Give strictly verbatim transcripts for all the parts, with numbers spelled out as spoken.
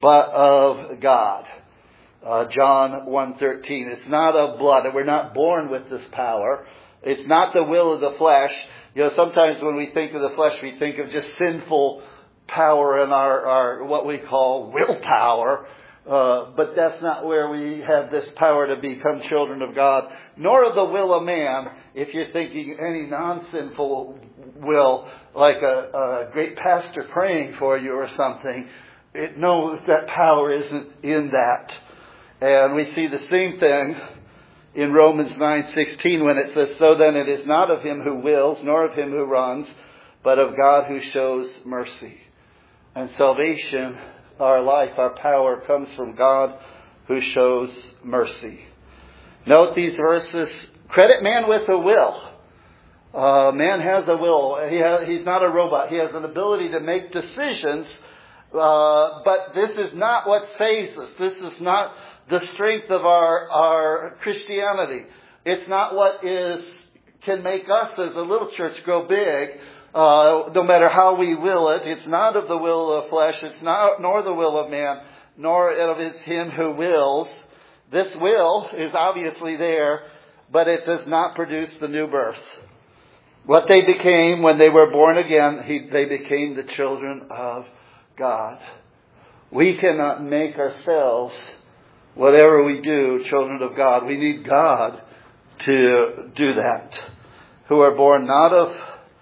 but of God. Uh, John one thirteen. It's not of blood. We're not born with this power. It's not the will of the flesh. You know, sometimes when we think of the flesh, we think of just sinful power in our, our what we call willpower. Uh, but that's not where we have this power to become children of God, nor of the will of man. If you're thinking any non-sinful will, like a, a great pastor praying for you or something, it knows that power isn't in that. And we see the same thing in Romans nine sixteen when it says, "So then it is not of him who wills, nor of him who runs, but of God who shows mercy." And salvation, our life, our power comes from God who shows mercy. Note these verses. Credit man with a will. Uh, man has a will. He has, he's not a robot. He has an ability to make decisions. Uh, but this is not what saves us. This is not the strength of our, our Christianity. It's not what is can make us as a little church grow big. Uh, no matter how we will it, it's not of the will of flesh, it's not, nor the will of man, nor of it's him who wills. This will is obviously there, but it does not produce the new birth. What they became when they were born again, he, they became the children of God. We cannot make ourselves, whatever we do, children of God. We need God to do that. Who are born not of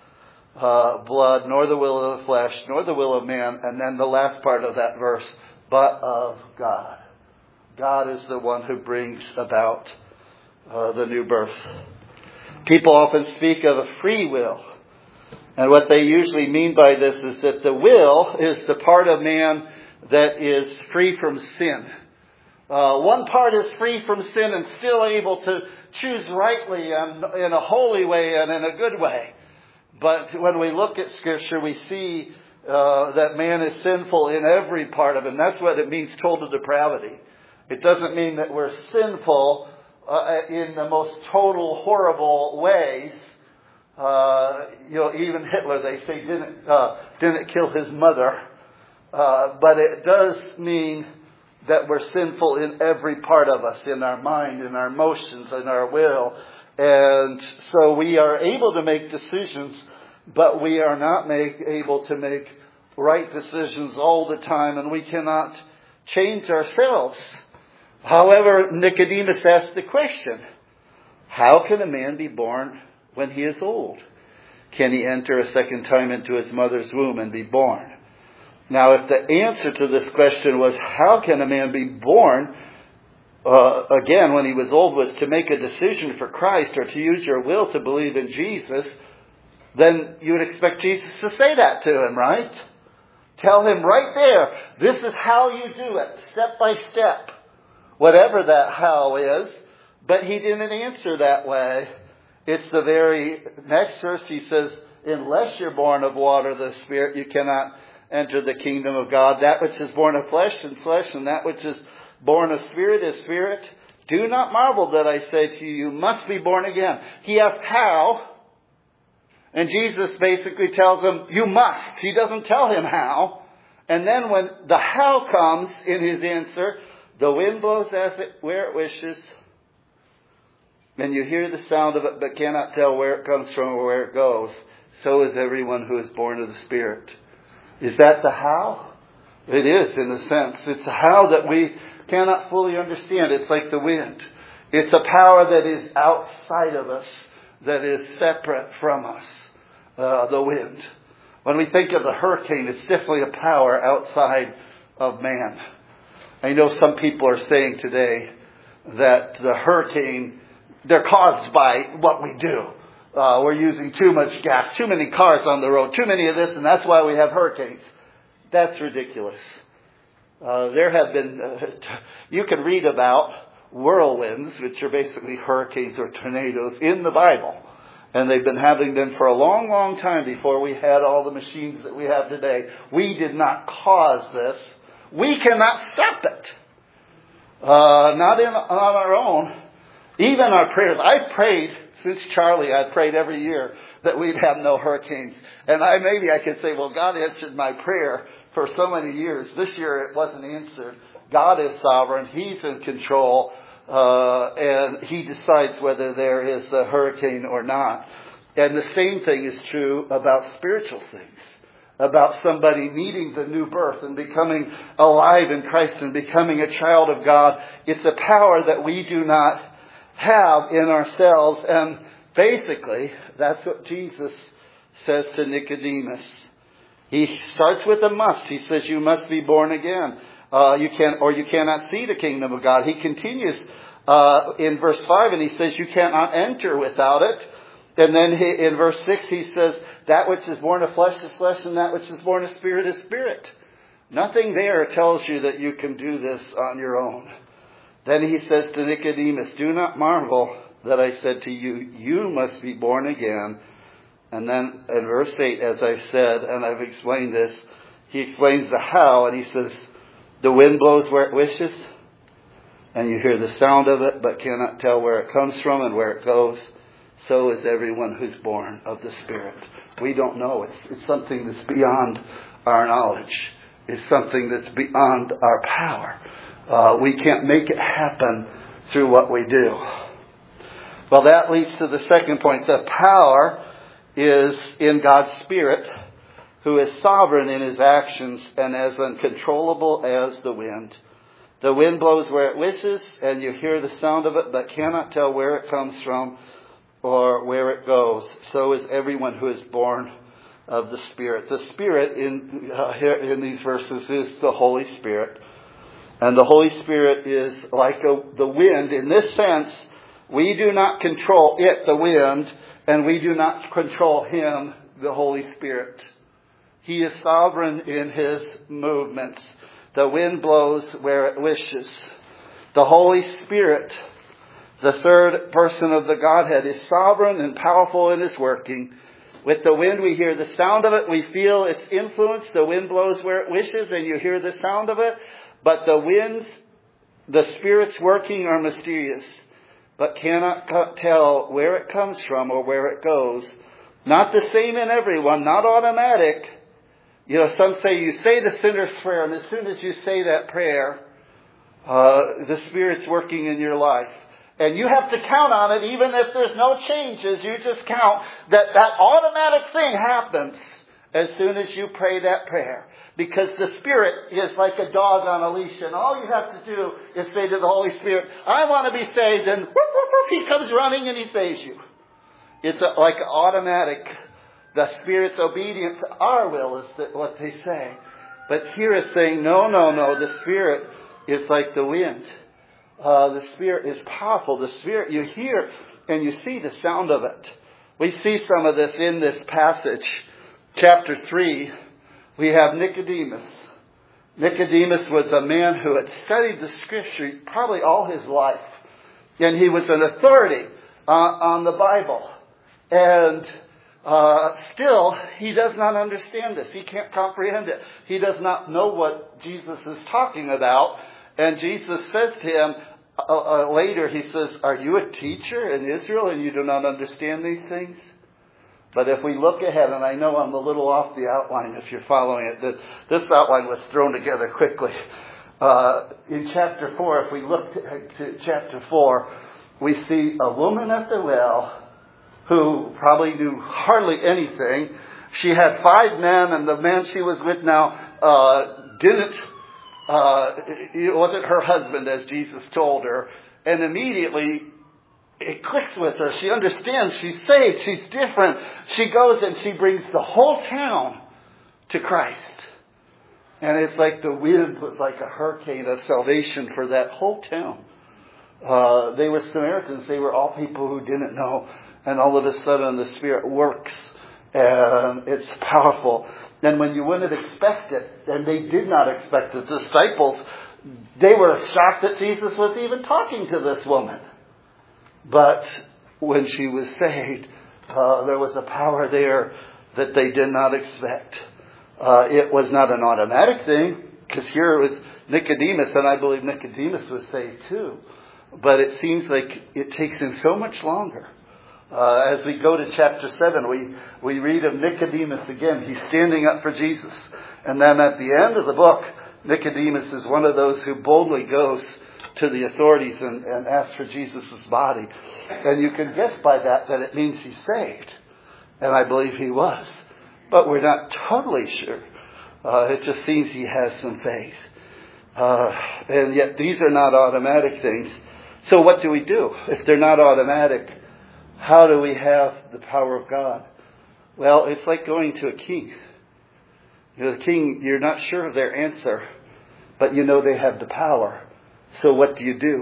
Uh, blood, nor the will of the flesh, nor the will of man. And then the last part of that verse, but of God. God is the one who brings about uh, the new birth. People often speak of a free will. And what they usually mean by this is that the will is the part of man that is free from sin. Uh, one part is free from sin and still able to choose rightly and in a holy way and in a good way. But when we look at Scripture, we see uh, that man is sinful in every part of him. That's what it means, total depravity. It doesn't mean that we're sinful uh, in the most total, horrible ways. Uh, you know, even Hitler, they say, didn't uh, didn't kill his mother. Uh, but it does mean that we're sinful in every part of us, in our mind, in our emotions, in our will. And so we are able to make decisions, but we are not make, able to make right decisions all the time, and we cannot change ourselves. However, Nicodemus asked the question, how can a man be born when he is old? Can he enter a second time into his mother's womb and be born? Now, if the answer to this question was, how can a man be born Uh, again, when he was old, was to make a decision for Christ or to use your will to believe in Jesus, then you would expect Jesus to say that to him, right? Tell him right there, this is how you do it, step by step, whatever that how is. But he didn't answer that way. It's the very next verse. He says, unless you're born of water, the Spirit, you cannot enter the kingdom of God. That which is born of flesh and flesh, and that which is born of spirit is spirit. Do not marvel that I say to you, you must be born again. He asked how, and Jesus basically tells him, you must. He doesn't tell him how. And then when the how comes in his answer, the wind blows as it where it wishes, and you hear the sound of it, but cannot tell where it comes from or where it goes. So is everyone who is born of the Spirit. Is that the how? It is, in a sense. It's a how that we cannot fully understand. It's like the wind. It's a power that is outside of us, that is separate from us, uh, the wind. When we think of the hurricane, it's definitely a power outside of man. I know some people are saying today that the hurricane, they're caused by what we do. Uh, we're using too much gas, too many cars on the road, too many of this, and that's why we have hurricanes. That's ridiculous. Uh, there have been, uh, you can read about whirlwinds, which are basically hurricanes or tornadoes, in the Bible. And they've been having them for a long, long time before we had all the machines that we have today. We did not cause this. We cannot stop it. Uh, not in, on our own. Even our prayers. I've prayed, since Charlie, I've prayed every year that we'd have no hurricanes. And I maybe I could say, well, God answered my prayer for so many years. This year it wasn't answered. God is sovereign. He's in control. Uh, and He decides whether there is a hurricane or not. And the same thing is true about spiritual things. About somebody needing the new birth and becoming alive in Christ and becoming a child of God. It's a power that we do not have in ourselves. And basically, that's what Jesus says to Nicodemus. He starts with a must. He says, you must be born again. Uh, you can, or you cannot see the kingdom of God. He continues uh, in verse five and he says, you cannot enter without it. And then he, in verse six he says, that which is born of flesh is flesh, and that which is born of spirit is spirit. Nothing there tells you that you can do this on your own. Then he says to Nicodemus, do not marvel that I said to you, you must be born again. And then in verse eight, as I've said, and I've explained this, he explains the how, and he says, the wind blows where it wishes, and you hear the sound of it, but cannot tell where it comes from and where it goes. So is everyone who's born of the Spirit. We don't know. It's, it's something that's beyond our knowledge. It's something that's beyond our power. Uh, we can't make it happen through what we do. Well, that leads to the second point. The power is in God's Spirit, who is sovereign in His actions and as uncontrollable as the wind. The wind blows where it wishes, and you hear the sound of it, but cannot tell where it comes from or where it goes. So is everyone who is born of the Spirit. The Spirit in uh, here in these verses is the Holy Spirit. And the Holy Spirit is like a, the wind. In this sense, we do not control it, the wind, and we do not control Him, the Holy Spirit. He is sovereign in His movements. The wind blows where it wishes. The Holy Spirit, the third person of the Godhead, is sovereign and powerful in His working. With the wind, we hear the sound of it. We feel its influence. The wind blows where it wishes, and you hear the sound of it. But the winds, the Spirit's working, are mysterious, but cannot tell where it comes from or where it goes. Not the same in everyone, not automatic. You know, some say you say the sinner's prayer, and as soon as you say that prayer, uh, the Spirit's working in your life. And you have to count on it, even if there's no changes. You just count that that automatic thing happens as soon as you pray that prayer. Because the Spirit is like a dog on a leash, and all you have to do is say to the Holy Spirit, I want to be saved, and whoop, whoop, whoop, He comes running and He saves you. It's a, like automatic. The Spirit's obedience to our will is the, what they say. But here is saying, no, no, no, the Spirit is like the wind. Uh, the Spirit is powerful. The Spirit, you hear and you see the sound of it. We see some of this in this passage. Chapter three, we have Nicodemus. Nicodemus was a man who had studied the Scripture probably all his life. And he was an authority uh, on the Bible. And uh, still, he does not understand this. He can't comprehend it. He does not know what Jesus is talking about. And Jesus says to him, uh, uh, later he says, are you a teacher in Israel and you do not understand these things? But if we look ahead, and I know I'm a little off the outline if you're following it, that this outline was thrown together quickly. Uh, in chapter four, if we look to, to chapter four, we see a woman at the well who probably knew hardly anything. She had five men, and the man she was with now uh, didn't Uh, it wasn't her husband, as Jesus told her. And immediately it clicks with her. She understands she's saved. She's different. She goes and she brings the whole town to Christ. And it's like the wind was like a hurricane of salvation for that whole town. Uh, they were Samaritans. They were all people who didn't know. And all of a sudden the Spirit works. And it's powerful. And when you wouldn't expect it, and they did not expect it, the disciples, they were shocked that Jesus was even talking to this woman. But when she was saved, uh, there was a power there that they did not expect. Uh, it was not an automatic thing, because here with Nicodemus, and I believe Nicodemus was saved too. But it seems like it takes him so much longer Uh, as we go to chapter seven, we, we read of Nicodemus again. He's standing up for Jesus. And then at the end of the book, Nicodemus is one of those who boldly goes to the authorities and, and asks for Jesus' body. And you can guess by that that it means he's saved. And I believe he was. But we're not totally sure. Uh, it just seems he has some faith. Uh, and yet these are not automatic things. So what do we do? If they're not automatic, how do we have the power of God? Well, it's like going to a king. You know, the king, you're not sure of their answer, but you know they have the power. So what do you do?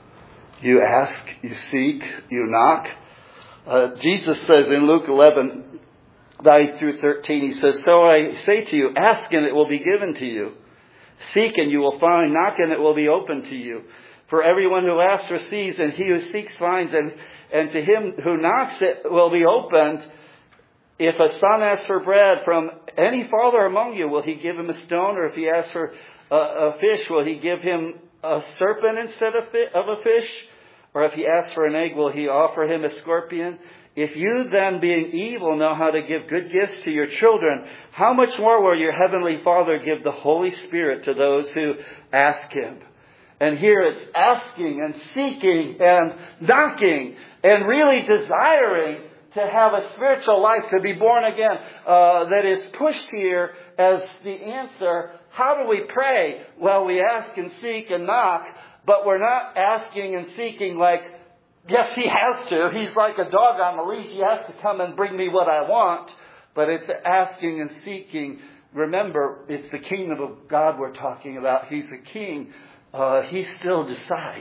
You ask, you seek, you knock. Uh, Jesus says in Luke eleven, nine through thirteen, he says, "So I say to you, ask and it will be given to you. Seek and you will find. Knock and it will be opened to you. For everyone who asks receives, and he who seeks finds, and, and to him who knocks it will be opened. If a son asks for bread from any father among you, will he give him a stone? Or if he asks for a, a fish, will he give him a serpent instead of, fi- of a fish? Or if he asks for an egg, will he offer him a scorpion? If you then, being evil, know how to give good gifts to your children, how much more will your heavenly Father give the Holy Spirit to those who ask him?" And here it's asking and seeking and knocking and really desiring to have a spiritual life, to be born again, uh, that is pushed here as the answer. How do we pray? Well, we ask and seek and knock, but we're not asking and seeking like, yes, he has to. He's like a dog on the leash. He has to come and bring me what I want. But it's asking and seeking. Remember, it's the kingdom of God we're talking about. He's a king. Uh, he still decides.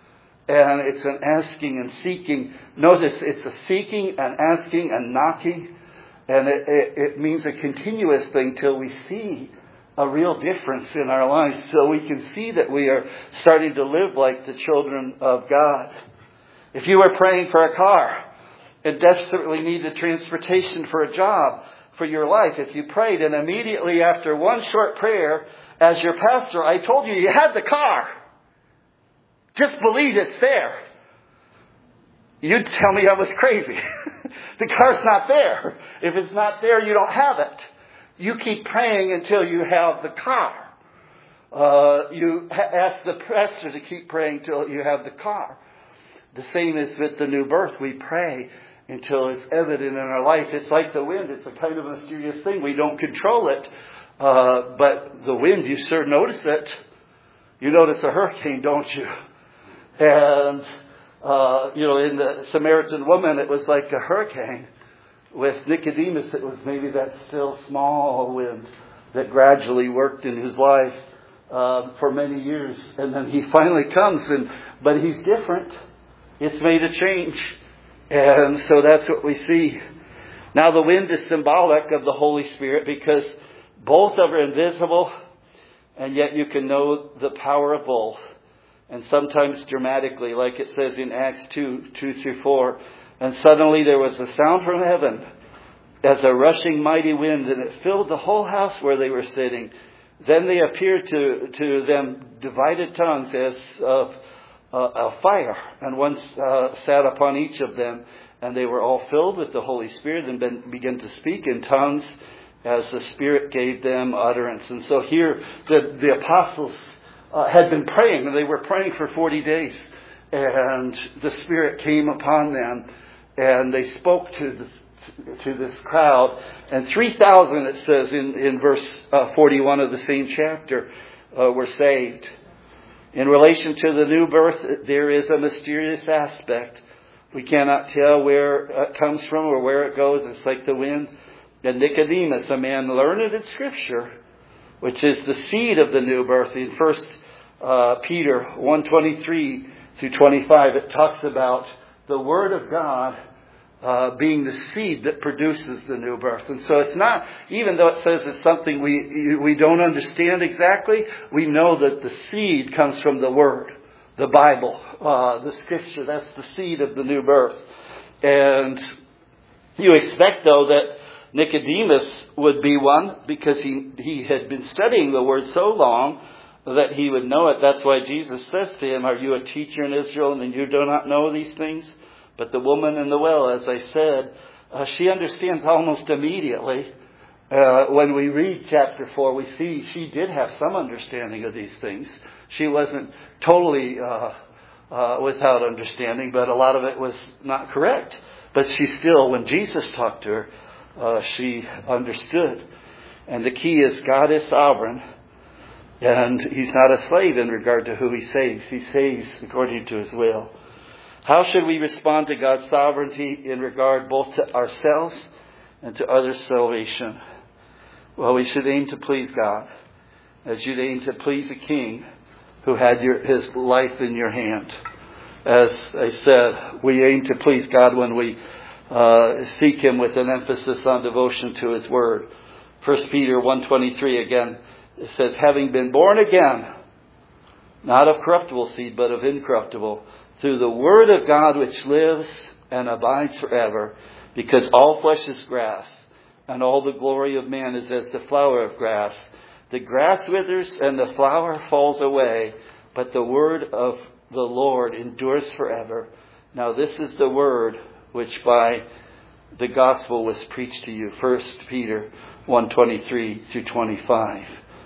And it's an asking and seeking. Notice it's a seeking and asking and knocking. And it, it, it means a continuous thing till we see a real difference in our lives. So we can see that we are starting to live like the children of God. If you were praying for a car and desperately needed transportation for a job, for your life, if you prayed and immediately after one short prayer, as your pastor, I told you you had the car. Just believe it's there. You'd tell me I was crazy. The car's not there. If it's not there, you don't have it. You keep praying until you have the car. Uh, you ha- ask the pastor to keep praying until you have the car. The same is with the new birth. We pray until it's evident in our life. It's like the wind. It's a kind of mysterious thing. We don't control it. Uh, but the wind, you sure notice it. You notice a hurricane, don't you? And, uh, you know, in the Samaritan woman, it was like a hurricane. With Nicodemus, it was maybe that still small wind that gradually worked in his life uh, for many years. And then he finally comes, and but he's different. It's made a change. And so that's what we see. Now the wind is symbolic of the Holy Spirit because both are invisible, and yet you can know the power of both. And sometimes dramatically, like it says in Acts two, two through four. "And suddenly there was a sound from heaven as a rushing mighty wind, and it filled the whole house where they were sitting. Then they appeared to, to them divided tongues as of uh, a fire, and one uh, sat upon each of them. And they were all filled with the Holy Spirit and ben, began to speak in tongues as the Spirit gave them utterance." And so here the, the apostles uh, had been praying, and they were praying for forty days. And the Spirit came upon them, and they spoke to this, to this crowd. And three thousand, it says in, in verse uh, forty-one of the same chapter, uh, were saved. In relation to the new birth, there is a mysterious aspect. We cannot tell where it comes from or where it goes. It's like the wind. And Nicodemus, a man learned in Scripture, which is the seed of the new birth. In First uh, Peter one twenty-three through twenty-five, it talks about the Word of God uh, being the seed that produces the new birth. And so it's not, even though it says it's something we we don't understand exactly, we know that the seed comes from the Word, the Bible, uh, the Scripture. That's the seed of the new birth. And you expect, though, that Nicodemus would be one because he, he had been studying the Word so long that he would know it. That's why Jesus says to him, "Are you a teacher in Israel and you do not know these things? But the woman in the well, as I said, uh, she understands almost immediately. Uh, when we read chapter four, we see she did have some understanding of these things. She wasn't totally uh, uh, without understanding, but a lot of it was not correct. But she still, when Jesus talked to her, uh, she understood. And the key is God is sovereign, and He's not a slave in regard to who He saves. He saves according to His will. How should we respond to God's sovereignty in regard both to ourselves and to others' salvation? Well, we should aim to please God, as you'd aim to please a king who had your, his life in your hand. As I said, we aim to please God when we uh, seek Him with an emphasis on devotion to His Word. First Peter one twenty-three again, it says, having been born again, not of corruptible seed, but of incorruptible, through the Word of God which lives and abides forever, because all flesh is grass, and all the glory of man is as the flower of grass. The grass withers and the flower falls away, but the word of the Lord endures forever. Now this is the word which by the gospel was preached to you. First Peter one twenty-three through twenty-five.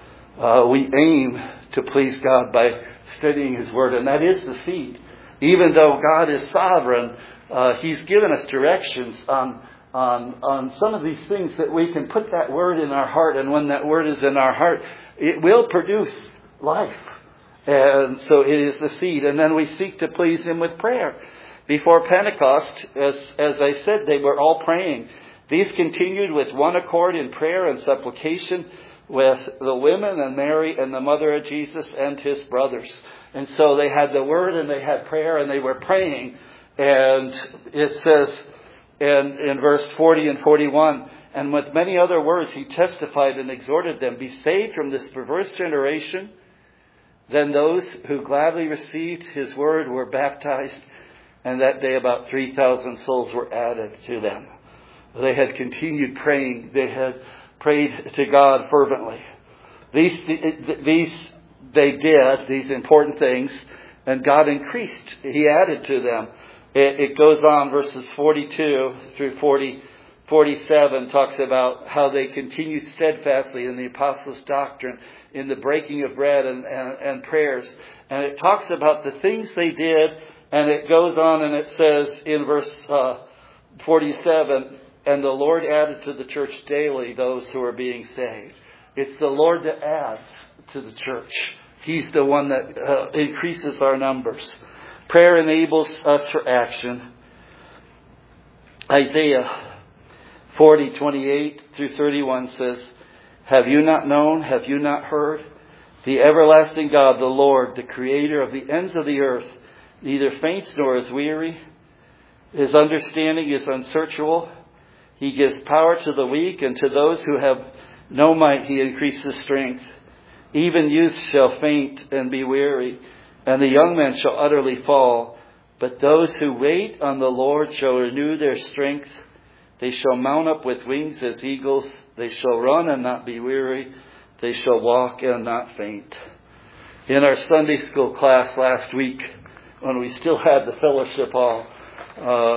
Uh, we aim to please God by studying His Word, and that is the seed. Even though God is sovereign, uh, He's given us directions on On, on some of these things that we can put that word in our heart, and when that word is in our heart, it will produce life. And so it is the seed. And then we seek to please Him with prayer. Before Pentecost, as, as I said, they were all praying. These continued with one accord in prayer and supplication with the women and Mary and the mother of Jesus and His brothers. And so they had the word and they had prayer and they were praying. And it says, And in verse forty and forty-one, and with many other words he testified and exhorted them, be saved from this perverse generation. Then those who gladly received His word were baptized, and that day about three thousand souls were added to them. They had continued praying. They had prayed to God fervently. These, these they did, these important things, and God increased. He added to them. It, it goes on, verses forty-two through forty, forty-seven, talks about how they continued steadfastly in the apostles' doctrine, in the breaking of bread and, and, and prayers. And it talks about the things they did, and it goes on and it says in verse uh, forty-seven, and the Lord added to the church daily those who are being saved. It's the Lord that adds to the church. He's the one that uh, increases our numbers. Prayer enables us for action. Isaiah forty, twenty-eight through thirty-one says, have you not known, have you not heard? The everlasting God, the Lord, the creator of the ends of the earth, neither faints nor is weary. His understanding is unsearchable. He gives power to the weak, and to those who have no might he increases strength. Even youth shall faint and be weary, and the young men shall utterly fall. But those who wait on the Lord shall renew their strength. They shall mount up with wings as eagles. They shall run and not be weary. They shall walk and not faint. In our Sunday school class last week, when we still had the fellowship hall, uh,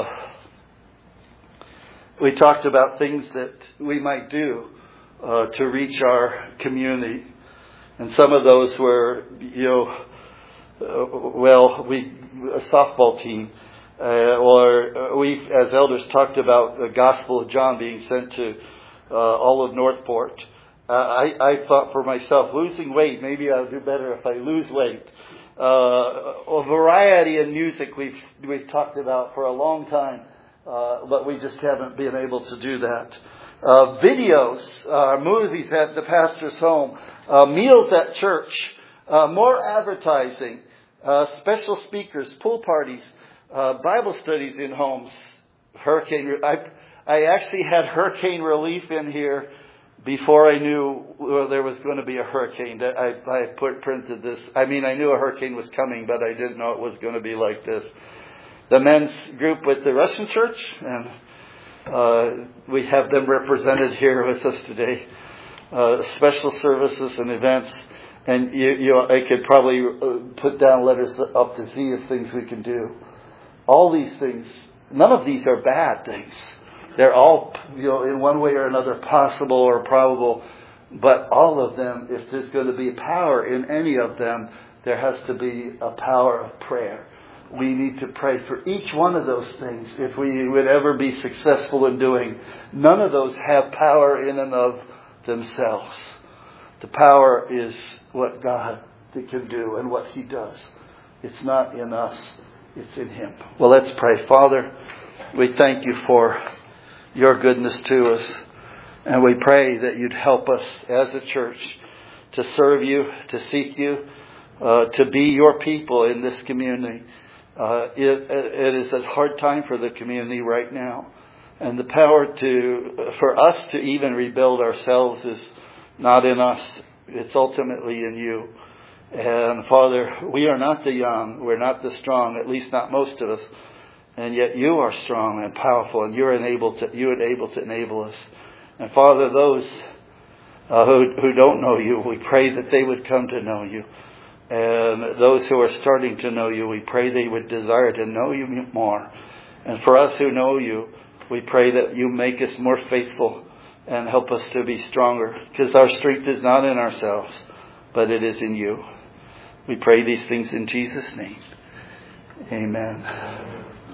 we talked about things that we might do uh, to reach our community. And some of those were, you know, Uh, well, we a softball team, uh, or we as elders talked about the Gospel of John being sent to uh, all of Northport. Uh, I, I thought for myself, losing weight, maybe I'll do better if I lose weight. Uh, a variety in music we've we've talked about for a long time, uh, but we just haven't been able to do that. Uh, videos, uh, movies at the pastor's home, uh, meals at church. Uh, more advertising, uh, special speakers, pool parties, uh, Bible studies in homes, hurricane. Re- I, I actually had hurricane relief in here before I knew well, there was going to be a hurricane. I, I put, printed this. I mean, I knew a hurricane was coming, but I didn't know it was going to be like this. The men's group with the Russian church, and uh, we have them represented here with us today. Uh, special services and events. And you, you, I could probably put down letters up to see of things we can do. All these things None of these are bad things. They're all, you know, in one way or another possible or probable. But all of them, if there's going to be power in any of them, there has to be a power of prayer. We need to pray for each one of those things if we would ever be successful in doing. None of those have power in and of themselves. The power is what God can do and what He does. It's not in us. It's in Him. Well, let's pray. Father, we thank You for Your goodness to us. And we pray that You'd help us as a church to serve You, to seek You, uh, to be Your people in this community. Uh, it, it is a hard time for the community right now. And the power to, for us to even rebuild ourselves is not in us. It's ultimately in You. And Father, we are not the young. We're not the strong, at least not most of us. And yet You are strong and powerful, and You're able to, You are able to enable us. And Father, those uh, who, who don't know You, we pray that they would come to know You. And those who are starting to know You, we pray they would desire to know You more. And for us who know You, we pray that You make us more faithful and help us to be stronger. Because our strength is not in ourselves, but it is in You. We pray these things in Jesus' name. Amen.